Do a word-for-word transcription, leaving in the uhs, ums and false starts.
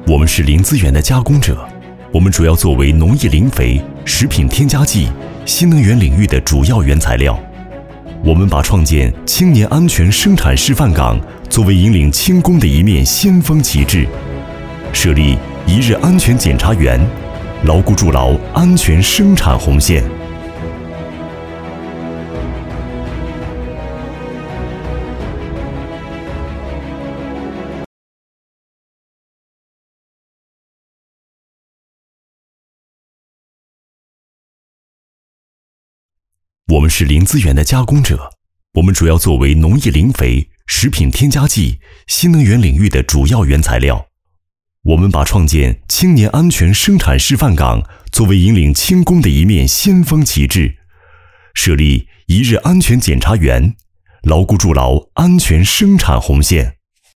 我们是零资源的加工者，我们主要作为农业磷肥、食品添加剂、新能源领域的主要原材料。我们把创建青年安全生产示范岗作为引领轻工的一面先锋旗帜，设立一日安全检查员，牢固筑牢安全生产红线。我们是零资源的加工者，我们主要作为农业磷肥、食品添加剂、新能源领域的主要原材料。我们把创建青年安全生产示范岗作为引领轻工的一面先锋旗帜，设立一日安全检查员，牢固筑牢安全生产红线。